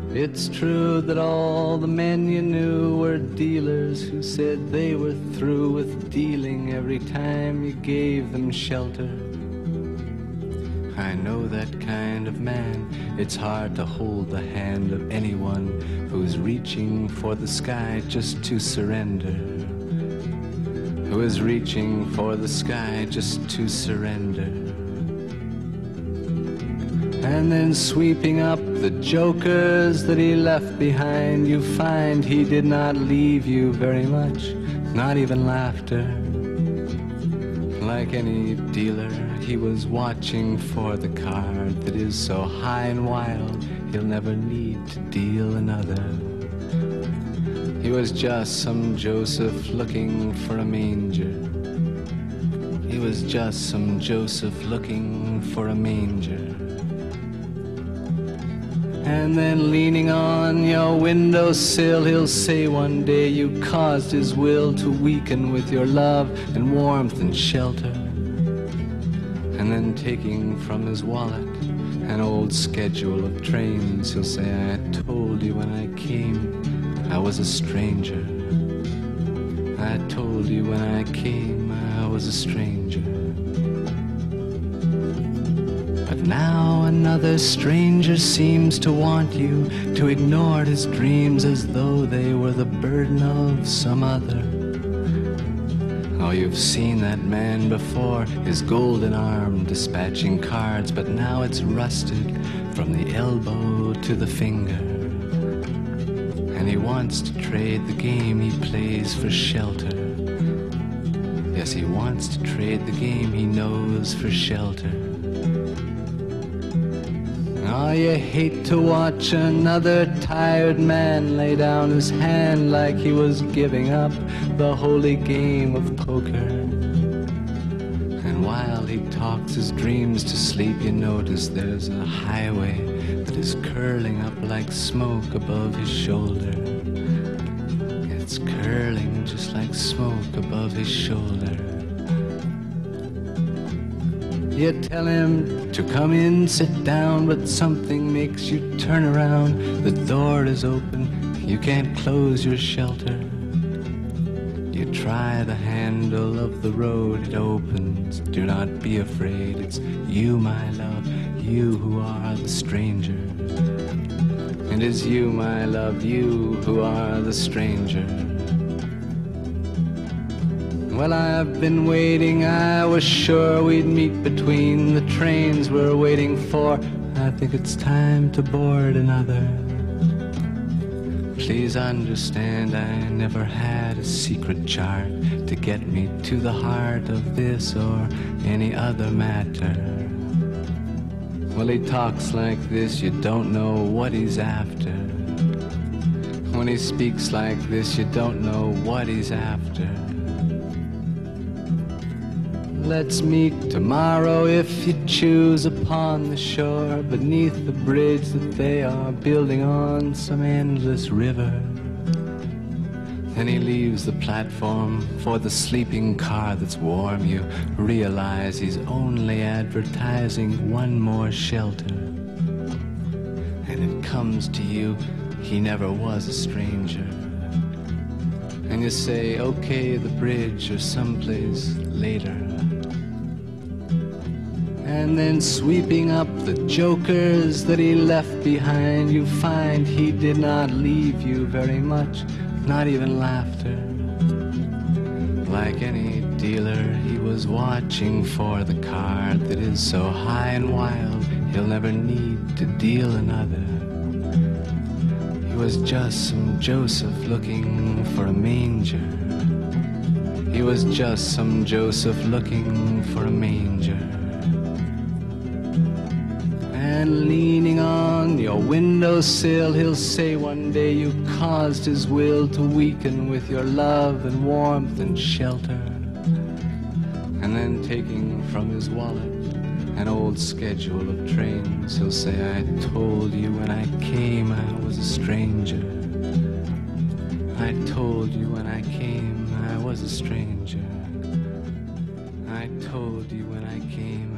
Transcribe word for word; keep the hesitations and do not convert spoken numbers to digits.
It's true that all the men you knew were dealers who said they were through with dealing every time you gave them shelter. I know that kind of man. It's hard to hold the hand of anyone who's reaching for the sky just to surrender. Who is reaching for the sky just to surrender. And then sweeping up the jokers that he left behind, you find he did not leave you very much, not even laughter. Like any dealer, he was watching for the card that is so high and wild, he'll never need to deal another. He was just some Joseph looking for a manger. He was just some Joseph looking for a manger. And then leaning on your windowsill, he'll say one day you caused his will to weaken with your love and warmth and shelter. And then taking from his wallet an old schedule of trains, he'll say, I told you when I came I was a stranger. I told you when I came I was a stranger. But now another stranger seems to want you to ignore his dreams as though they were the burden of some other. Oh, you've seen that man before, his golden arm dispatching cards, but now it's rusted from the elbow to the finger. And he wants to trade the game he plays for shelter. Yes, he wants to trade the game he knows for shelter. Oh, you hate to watch another tired man lay down his hand like he was giving up the holy game of poker. And while he talks his dreams to sleep, you notice there's a highway that is curling up like smoke above his shoulder. It's curling just like smoke above his shoulder. You tell him to come in, sit down, but something makes you turn around. The door is open, you can't close your shelter. You try the handle of the road, it opens. Do not be afraid, it's you, my love, you who are the stranger. And it's you, my love, you who are the stranger. Well, I've been waiting, I was sure we'd meet between the trains we're waiting for. I think it's time to board another. Please understand, I never had a secret chart to get me to the heart of this or any other matter. Well, he talks like this, you don't know what he's after. When he speaks like this, you don't know what he's after. Let's meet tomorrow if you choose upon the shore, beneath the bridge that they are building on some endless river. Then he leaves the platform for the sleeping car that's warm. You realize he's only advertising one more shelter. And it comes to you, he never was a stranger. And you say, okay, the bridge or someplace later. And then sweeping up the jokers that he left behind, you find he did not leave you very much, not even laughter. Like any dealer, he was watching for the card that is so high and wild, he'll never need to deal another. He was just some Joseph looking for a manger. He was just some Joseph looking for a manger. And leaning on your windowsill, he'll say one day you caused his will to weaken with your love and warmth and shelter. And then taking from his wallet an old schedule of trains, he'll say, I told you when I came I was a stranger. I told you when I came I was a stranger. I told you when I came